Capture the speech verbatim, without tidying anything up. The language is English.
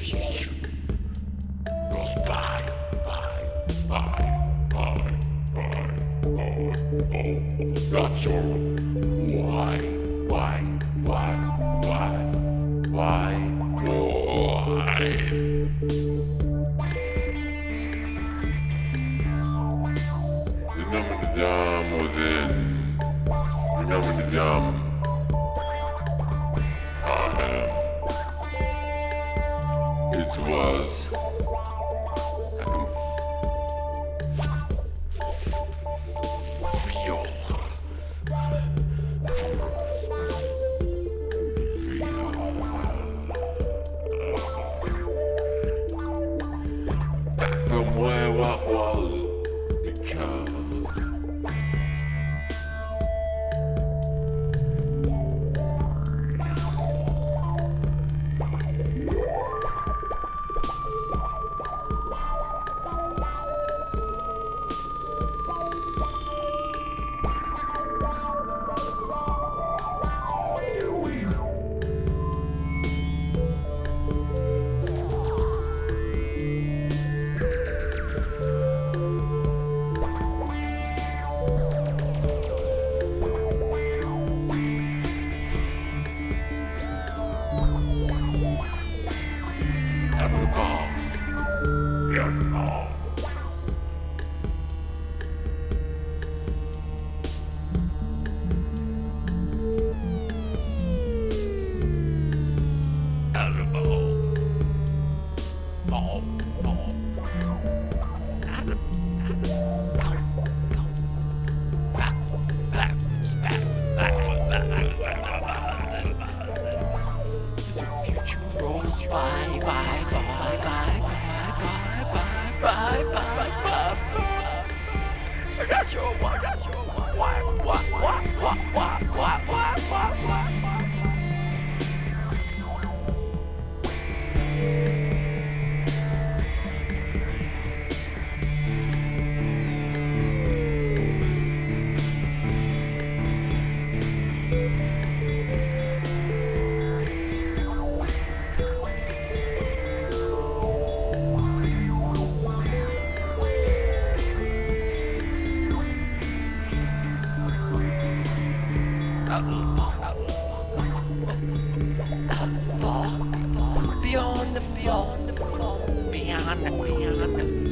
goes by, by, by, by, by, by, by. Not sure why, why, why, why, why, why. The numb and the dumb within. The numb and the dumb. I am. It was. I can feel. Feel. Back from where I was. Because. Bye, bye, bye, bye, bye, bye, bye, bye, bye, bye, bye. I got you, I got you, why, why, why, why, why, why, why, why, why. Beyond the beyond the beyond the beyond the